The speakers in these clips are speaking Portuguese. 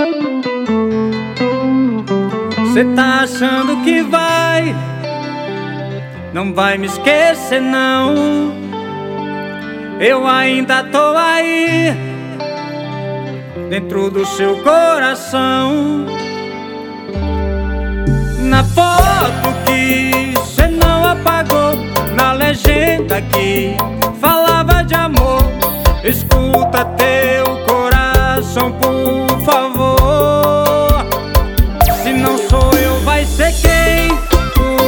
Cê tá achando que não vai me esquecer não. Eu ainda tô aí, dentro do seu coração. Na foto que cê não apagou, na legenda que falava de amor, escuta teu coração, por favor. Se não sou eu, vai ser quem? O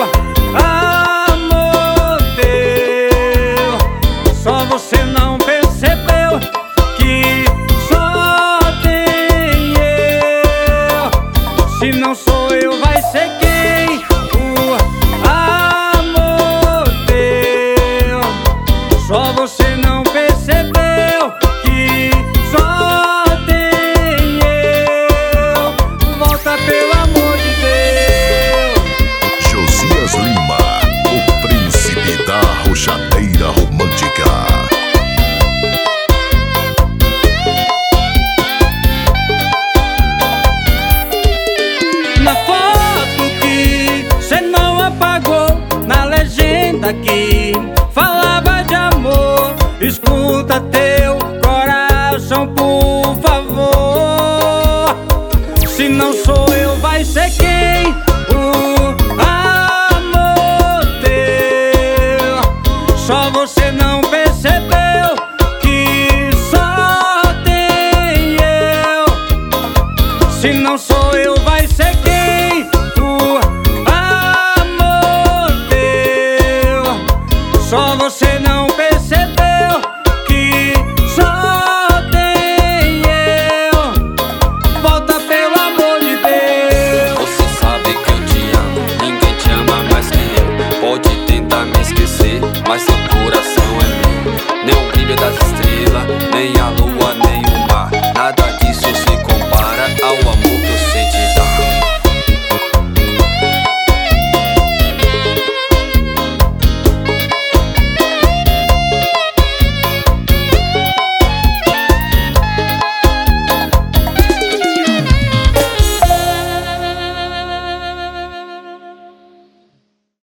amor teu. Só você não percebeu que só tem eu. Se não sou eu, vai ser quem? O amor teu. Só você não percebeu que só tem eu. Volta, pelo amor de Deus. Josias Lima, o príncipe da arrochadeira romântica. Na foto que cê não apagou, na legenda que falava de amor, escuta teu coração, por favor. Se não sou eu, vai ser quem? O amor teu. Só você não percebeu que só tem eu. Se não sou eu, vai ser quem?